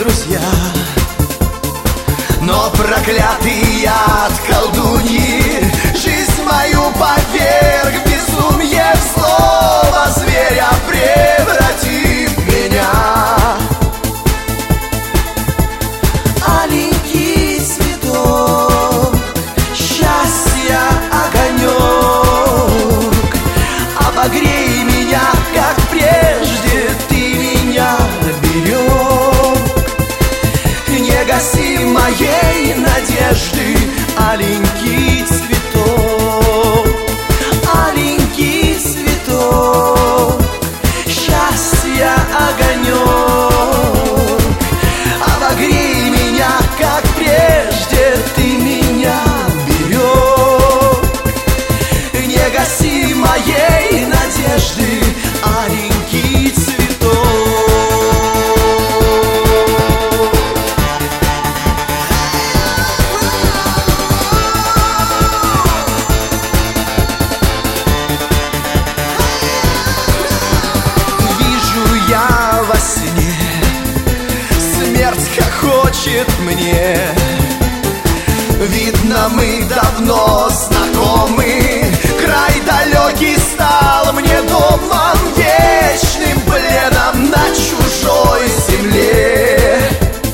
друзья, но проклятый яд колдуньи жизнь мою поверг в безумье, в злого зверя превратив меня. Аленький цветок, счастья огонек, обогрей меня, как прежде ты меня берег. Не гаси моей надежды, аленький цветок, аленький цветок, счастья огонек, обогрей меня, как прежде ты меня берег. Не гаси моей надежды, аленький цветок. Вижу я во сне, смерть хохочет мне. Видно, мы давно знакомы, край далекий стал мне домом, вечным пленом на чужой земле.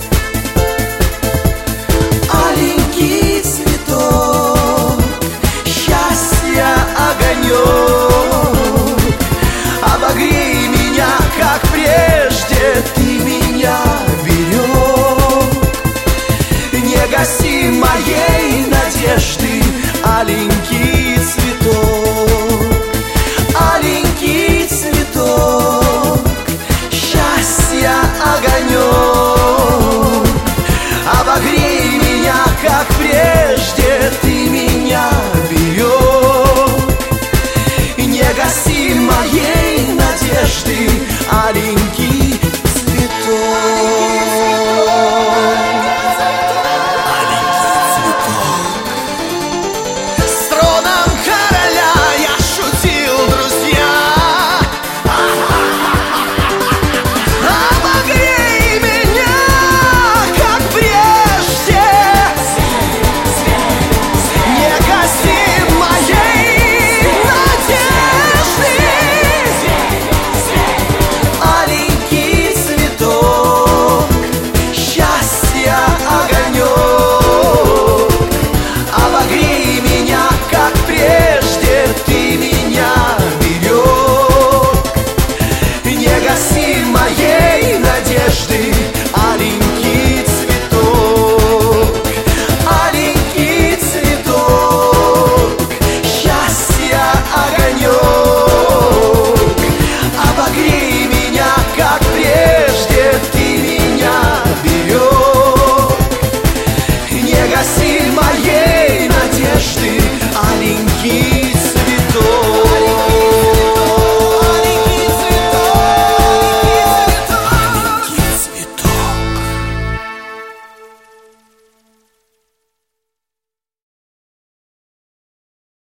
Аленький цветок, счастья огонек, обогрей меня, как прежде ты меня берег. Не гаси моей надежды,